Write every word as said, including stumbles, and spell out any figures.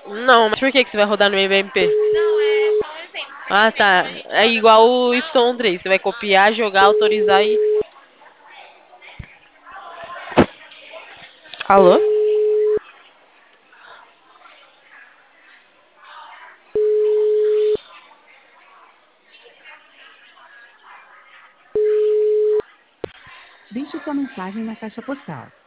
Não, mas por que que você vai rodar no M M P? Não, é só um exemplo. Porque, Ah, tipo, tem tá. gente que É roda igual no o Y mouse. três. Você vai copiar, jogar, autorizar e. Alô? Deixe sua mensagem na caixa postal.